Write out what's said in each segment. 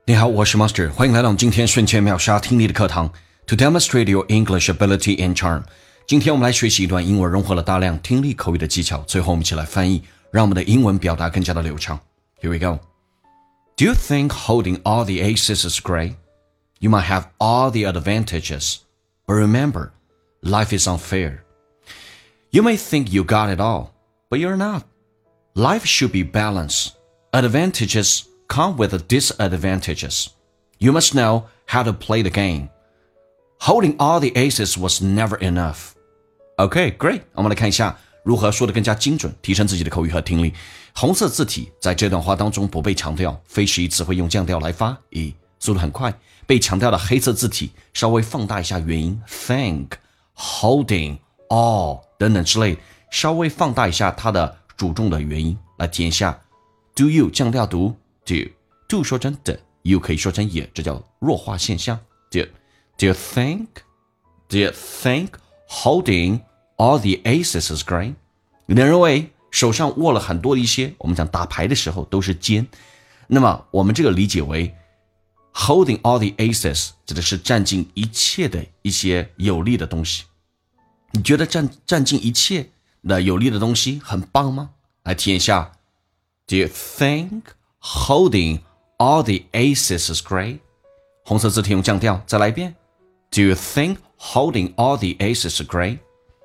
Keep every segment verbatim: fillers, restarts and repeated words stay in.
你好，我是 Master， 欢迎来到我们今天瞬间秒杀听力的课堂 To demonstrate your English ability and charm。 今天我们来学习一段英文，融合了大量听力口语的技巧，最后我们一起来翻译，让我们的英文表达更加的流畅。 Here we go. Do you think holding all the aces is great? You might have all the advantages, but remember, life is unfair. You may think you got it all, but you're not. Life should be balanced. Advantages come with disadvantages. You must know how to play the game. Holding all the aces was never enough. Okay, great. 我们来看一下如何说得更加精准，提升自己的口语和听力。红色字体在这段话当中不被强调，非实义词汇用降调来发，以速度很快。被强调的黑色字体稍微放大一下元音 think, holding, all 等等之类，稍微放大一下它的主重的元音，来体验一下 do you 降调读 do do 说成的 you 可以说成也，这叫弱化现象。 do, do you think do you think holding all the aces is great? 你能认为手上握了很多的一些，我们讲打牌的时候都是尖，那么我们这个理解为Holding all the aces 指的是占尽一切的一些有利的东西。你觉得占占尽一切的有利的东西很棒吗？来体验一下 Do you think holding all the aces is great? 红色字体用降调，再来一遍 Do you think holding all the aces is great?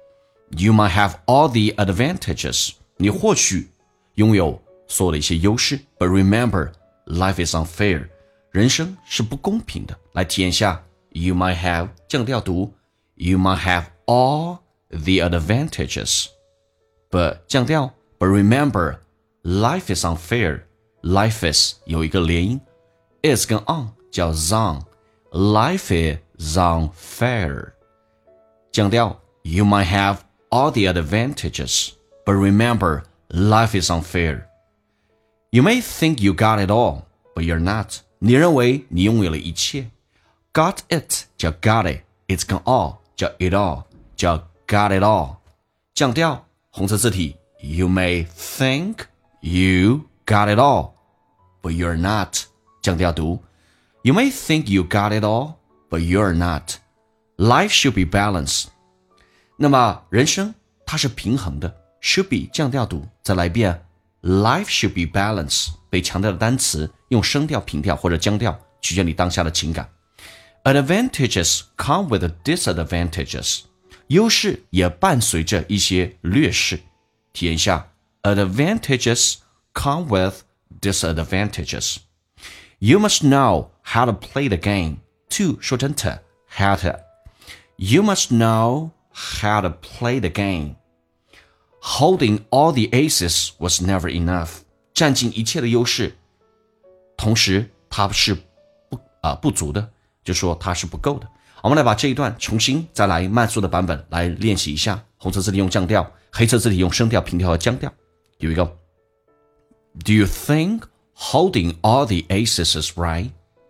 You might have all the advantages. 你或许拥有所有的一些优势 But remember, life is unfair.人生是不公平的，来体验一下 You might have 降调读 You might have all the advantages But 降调 But remember Life is unfair Life is 有一个连音 is 跟 on 叫 zon Life is unfair 降调 You might have all the advantages But remember Life is unfair You may think you got it all But you're not你认为你拥有了一切 Got it 叫 got it It's 跟 all 叫 it all 叫 got it all 降调红色字体 You may think you got it all But you're not 降调读 You may think you got it all But you're not Life should be balanced 那么人生它是平衡的 Should be 降调读再来一遍 Life should be balanced 被强调的单词用升调、平调或者降调，取决你当下的情感。Advantages come with disadvantages， 优势也伴随着一些劣势。体验一下 ，Advantages come with disadvantages. You must know how to play the game. To 说成 to, how to. You must know how to play the game. Holding all the aces was never enough. 占尽一切的优势。同时它是不啊、呃、不足的，就说它是不够的。我们来把这一段重新再来慢速的版本来练习一下。红色字体用降调，黑色字体用升调、平调和降调。Here we go. Do you think holding all the aces is right?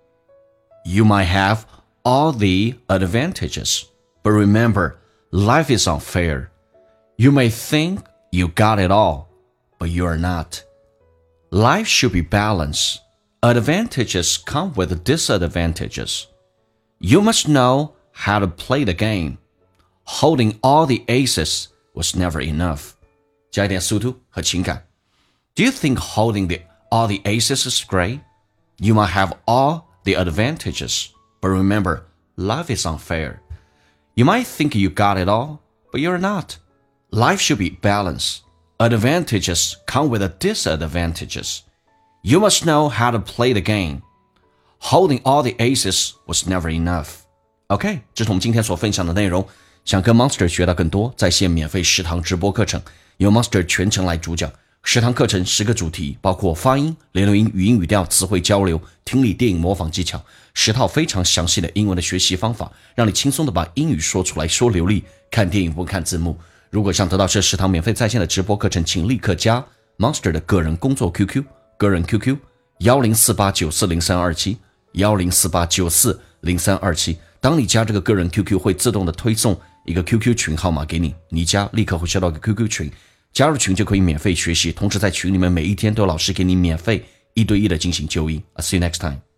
You might have all the advantages, but remember, life is unfair. You may think you got it all, but you are not. Life should be balanced.Advantages come with disadvantages. You must know how to play the game. Holding all the aces was never enough. 加一点速度和情感。Do you think holding the, all the aces is great? You might have all the advantages. But remember, life is unfair. You might think you got it all, but you're not. Life should be balanced. Advantages come with disadvantages.You must know how to play the game. Holding all the aces was never enough. OK, 这是我们今天所分享的内容。想跟 Monster 学到更多，在线免费十堂直播课程，由 Monster 全程来主讲。十堂课程十个主题，包括发音、联络音、语音语调、词汇交流、听力、电影模仿技巧，十套非常详细的英文的学习方法，让你轻松的把英语说出来，说流利。看电影不看字幕。如果想得到这十堂免费在线的直播课程，请立刻加 Monster 的个人工作 Q Q。个人 Q Q 幺零四八九四零三二七幺零四八九四零三二七，当你加这个个人 Q Q 会自动的推送一个 Q Q 群号码给你，你加立刻会收到一个 Q Q 群，加入群就可以免费学习，同时在群里面每一天都有老师给你免费一对一的进行纠音。I'll see you next time.